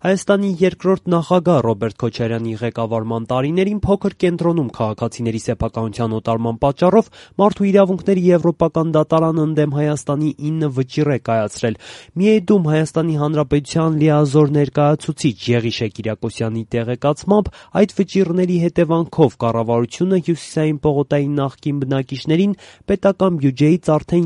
Հայաստանի երկրորդ նախագահ Ռոբերտ Քոչարյանի ղեկավարման տարիներին փոքր կենտրոնում քաղաքացիների սեփականության օտարման պատճառով Մարդու իրավունքների եվրոպական դատարանը ընդդեմ Հայաստանի 9 վճիռ է կայացրել։ Միեդում Հայաստանի Հանրապետության լիազոր ներկայացուցիչ Եղիշե Կիրակոսյանի տեղեկացմամբ այդ վճիռների հետևանքով կառավարությունը Հյուսիսային պողոտայի նախկին բնակիչներին պետական բյուջեից արդեն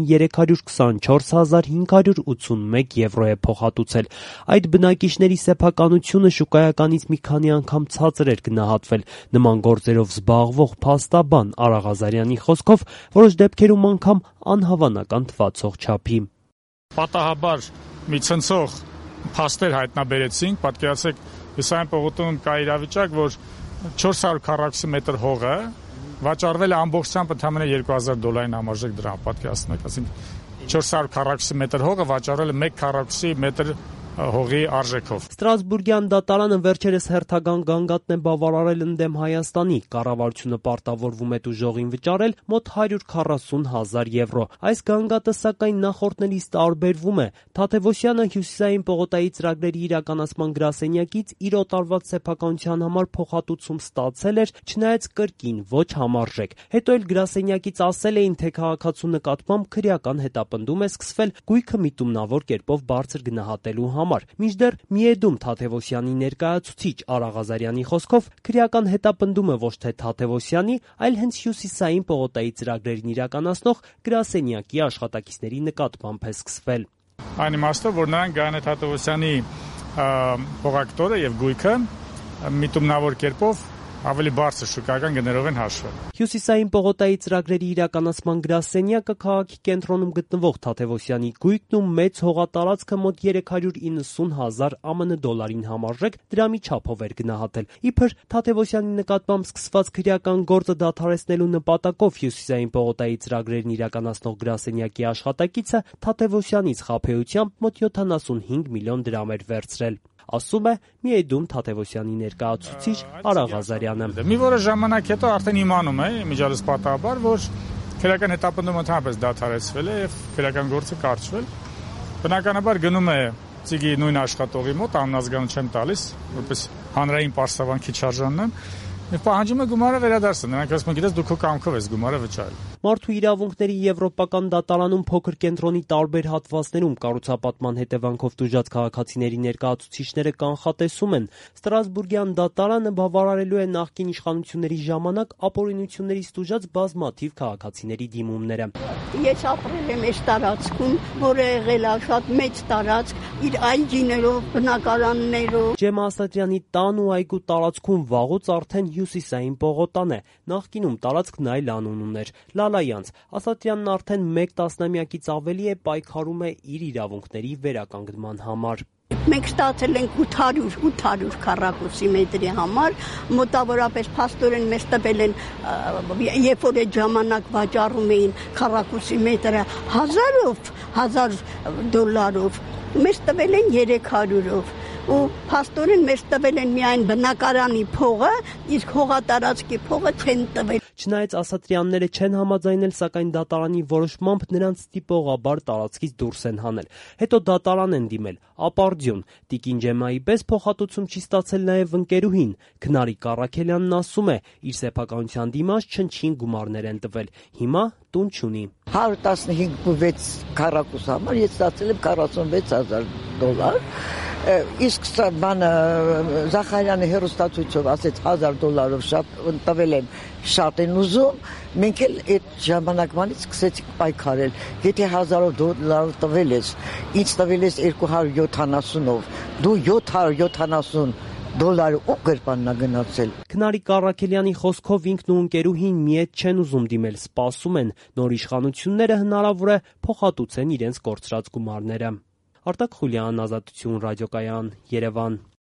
324.581 եվրո է փոխհատուցել։ Այդ բնակիչների սեփականությունը շուկայականից մի քանի անգամ ցածր էր գնահատվել։ Նման գործերով զբաղվող փաստաբան Արա Ղազարյանի խոսքով որոշ դեպքերում անգամ անհավանական թվացող չափի։ Պատահաբար մի ցնցող փաստեր հայտնաբերեցինք, պատկերացրեք, Հյուսիսային պողոտում կա իրավիճակ, որ 400 քառակուսի մետր հողը վաճառվել է ամբողջությամբ ընդամենը $2000 համարժեք դրամ, պատկերացնեք, ասենք 400 քառակուսի մետր հողը վաճառել է 1 քառակուսի մետր հողի արժեքով։ Ստրասբուրգյան դատարանը վերջերս հերթական գանգատն է բավարարել ընդդեմ Հայաստանի։ Կառավարությունը պարտավորվում է տուժողին վճարել մոտ 140.000 եվրո։ Այս գանգատը սակայն նախորդներից տարբերվում է։ Թադևոսյանը Հյուսիսային պողոտայի ծրագրերի իրականացման գրասենյակից իր օտարված սեփականության համար փոխհատուցում ստացել էր, չնայած կրկին ոչ համարժեք։ Հետո էլ գրասենյակից ասել էին, թե քաղաքացու նկատմամբ քրեական հետապնդում է սկսվել գույքը միտումնավոր կերպով բարձր գնահատելու համար։ Մինչդեռ Միեդում Թադևոսյանի ներկայացուցիչ Արա Ղազարյանի խոսքով քրեական հետապնդումը ոչ թե Թադևոսյանի, այլ հենց Հյուսիսային պողոտայի ծրագրերին իրականացնող գրասենյակի աշխատակիցների նկատմամբ է սկսվել։ Այն իմաստով, որ նրանք Գայանե Թադևոսյանի փողակտորը եւ գույքը միտումնավոր կերպով ավելի բարձր շուկայական գներով են հաշվել։ Հյուսիսային պողոտայի ծրագրերի իրականացման գրասենյակը քաղաքի կենտրոնում գտնվող Թադևոսյանի գույքն ու մեծ հողատարածքը մոտ 390.000 ԱՄՆ դոլարին համարժեք դրամի չափով էր գնահատել։ Իբր Թադևոսյանի նկատմամբ սկսված քրեական գործը դադարեցնելու նպատակով Հյուսիսային պողոտայի ծրագրերին իրականացնող գրասենյակի աշխատակիցը Թադևոսյանից խաբեությամբ մոտ 75 միլիոն դրամ էր վերցրել։ Ասում է Միեդում Թադևոսյանի ներկայացուցիչ Արա Ղազարյանը։ Մի որոշ ժամանակ հետո արդեն իմանում է իմիջիալս պատահաբար, որ քրեական հետապնդումը ընդհանրապես դադարեցվել է եւ քրեական գործը կարճվել։ Բնականաբար գնում է ծիգի նույն աշխատողի մոտ, աննազգանություն չեմ տալիս, որպես հանրային պարսավանքի չարժանն եւ պահանջում է գումարը վերադարձնել։ Նրանք ասում են, գիտես, դու քո կամքով ես գումարը վճարել։ Մարդու իրավունքների եվրոպական դատարանում փոքր կենտրոնի տարբեր հատվածներում կառուցապատման հետևանքով տուժած քաղաքացիների ներկայացուցիչները կանխատեսում են, Ստրասբուրգյան դատարանը բավարարելու է նախկին իշխանությունների ժամանակ ապօրինություններից տուժած բազմաթիվ քաղաքացիների դիմումները։ Ես ապրել եմ այս տարածքում, որը եղել է շատ մեծ տարածք, իր այգիներով, բնակարաններով։ Ջեմա Ասատրյանի տան ու այգու տարածքում վաղուց արդեն Հյուսիսային պողոտան է։ Նախկինում տարածքն այլ անուն ուներ՝ Լալայանց։ Ասատրյանն արդեն 1 տասնամյակից ավելի է պայքարում է իր իրավունքների վերականգնման համար։ Մենք ստացել ենք 800 քառակուսի մետրի համար, մոտավորապես փաստորեն մեզ տվել են, երբ որ այդ ժամանակ վաճառում էին քառակուսի մետրը 1000 $, մեզ տվել են 300-ով։ Ու փաստորեն մեզ տվել են միայն բնակարանի փողը, իսկ հողատարածքի փողը չեն տվել։ Չնայած Ասատրյանները չեն համաձայնել, սակայն դատարանի որոշմամբ նրանց տիպողաբար տարածքից դուրս են հանել։ Հետո դատարան են դիմել, ապարդյուն։ Տիկին Ջեմայի պես փոխհատուցում չի ստացել նաև ընկերուհին։ Քնարիկ Առաքելյանն ասում է, իր սեփականության դիմաց չնչին գումարներ են տվել։ Հիմա տուն չունի։ 115.6 քառակուս համար ես ստացել եմ $46,000։ Իսկ բանը Զախարյանը հերոստացույցով ասեց $1,000-ով շատ տվել են, շատ են ուզում, մենք էլ այդ ժամանակվանից սկսեցինք պայքարել։ Եթե $1,000 տվել ես, ինձ տվել ես 270-ով, դու $770 ու գրպաննա գնացել։ Քնարիկ Առաքելյանի խոսքով ինքն ու ընկերուհին միետ չեն ուզում դիմել, սպասում են, նոր իշխանությունները հնարավոր է փոխհատուցեն իրենց կորցրած գումարները։ Արտակ Խուլյան, Ազատություն ռադիոկայան, Երևան։